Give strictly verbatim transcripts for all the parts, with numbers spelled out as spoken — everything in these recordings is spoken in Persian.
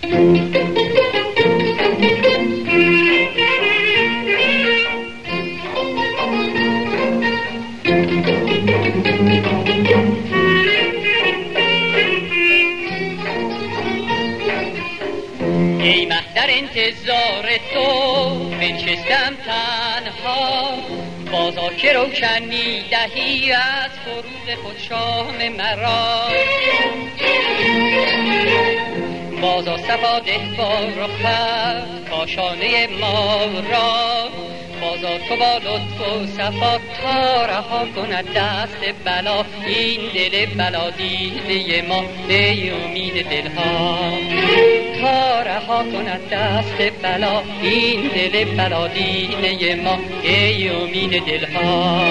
ای مه در انتظار تو بنشستم تنها، بازا که روشن می دهی از فروغ خود شام مرا. بازا صفا ده با رخت کاشانه ما را، بازا تو با لطف و صفا تا رها کند دست بلا. این دل بلا دیده ما ای امید دلها، تا رها کند دست بلا. این دل بلا دیده ما ای امید دلها.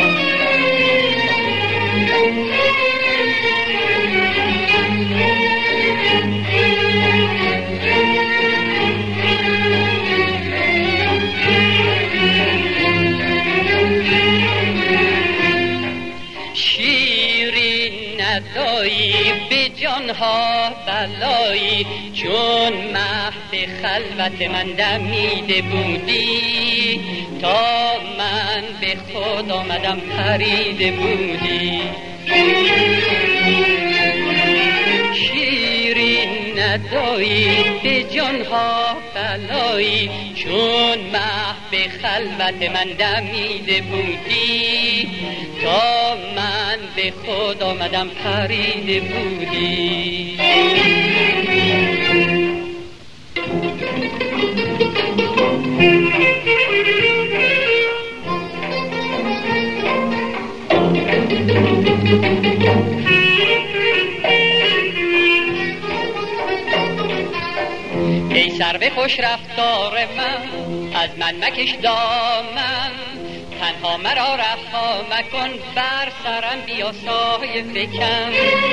ندایی به جانها بلایی، چون مهد خلوت من دمیده بودی، تا من به خود آمدم پریده بودی. شیرین ندایی به جانها بلایی، چون مه به خلوت من دمیده بودی، تا من به خود آمدم پریده بودی. ای سرو خوش رفتار من از من مکش دامن، تنها مرا رها مکن بر سرم بیا سایه فکن.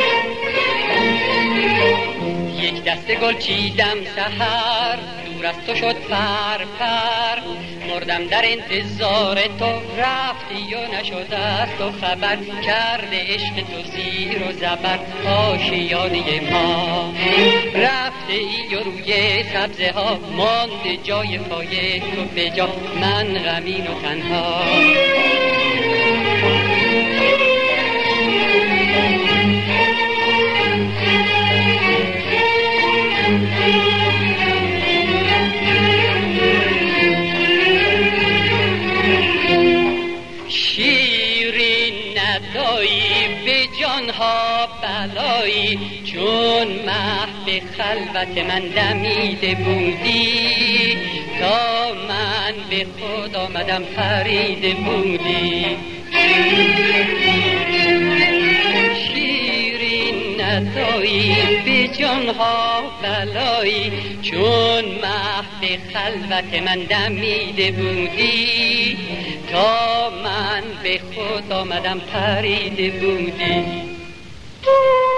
یک دسته گل چیدم سحر دور از تو شد پر پر، مردم در انتظار تو رفتی و نشد از تو خبر. کرده عشق تو زیر و زبر آشیانه ما، رفته ای و روی سبزه ها مانده جای پای تو به جا، من غمین و تنها. شیرین ندایی به جانها بلایی، چون مه به خلوت من دمیده بودی، تا من به خود آمدم پریده بودی. شیرین ندایی به جانها بلایی، چون مه به خلوت من دمیده بودی، تا من به خود آمدم پریده بودی.